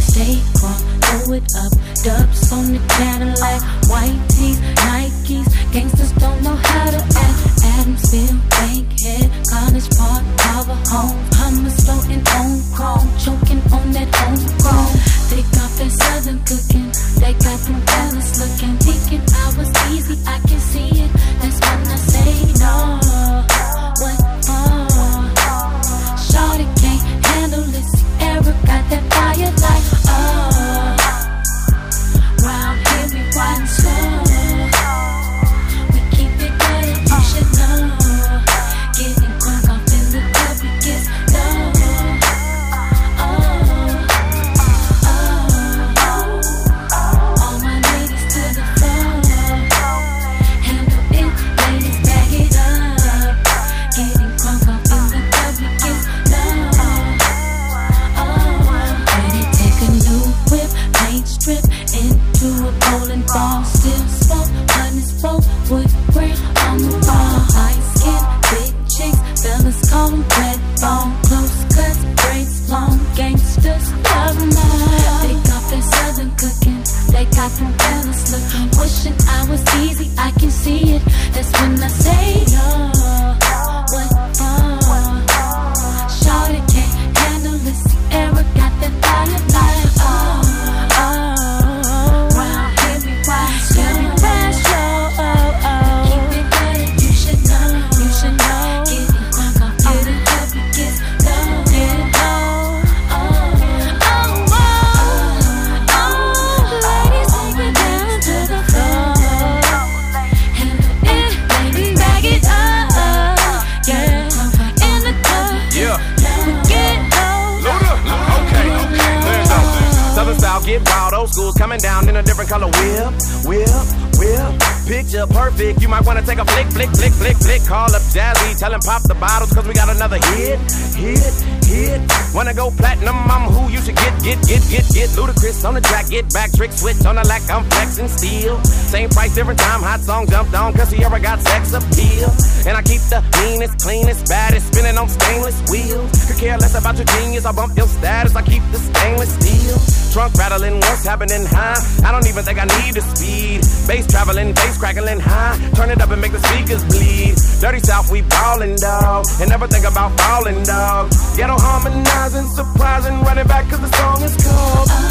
Stay calm, throw it up. Dubs on the Cadillac, white tees, Nikes. Gangsters don't know how to act. Adamsville, Bankhead, College Park, Power Home. Hummus floating on chrome, choking on that homegrown. They got that southern cooking, they got them fellas looking. Thinking I was easy, I can see it. That's when I say no. What more? Shorty can't handle this. Ever got that fire like round here we ride slow. We keep it good and you should know. Getting crunk off in the club, we get low. All my ladies to the floor. Handle it, ladies, bag it up. Getting crunk off in the club, we get low. Ready, take a new whip, paint strip into a bowling ball. Still smoke, honey wood grain on the wall. High skin, big chicks, fellas call them red bone. Close cuts, braids, long gangsters, love them all. They got that southern cooking, they got them fellas looking. Wishing I was easy, I can see it. That's when I say no. What more? Shorty can't handle this. Ever got that fire like round here we ride slow. Keep it good and you should know. You should know. Getting crunk off, getting up, we get low. Get low. Ladies, take it down to the floor. Handle it, ladies, bag it up. Yeah, in the club. Yeah. We get low. Load up. Okay. Let's go. Southern style, get wild. Old school's coming down in a different color. Whip. Picture perfect. You might wanna take a flick. Call up Jazzy, tell him pop the bottles, cause we got another hit. Wanna go platinum, I'm who you should get. Ludacris on the track, get back, trick switch on the lack, I'm flexing steel. Same price, different time, hot song jumped on, cause he ever got sex appeal. And I keep the meanest, cleanest, baddest, spinning on stainless wheels. Could care less about your genius, I bump your status, I keep the stainless steel. Trunk rattling, what's happening high? I don't even think I need the speed. Bass traveling, bass crackling high. Turn it up and make the speakers bleed. Dirty South, we ballin', dog. And never think about falling, dog. Ghetto harmonizing, surprising, running back cause the song is called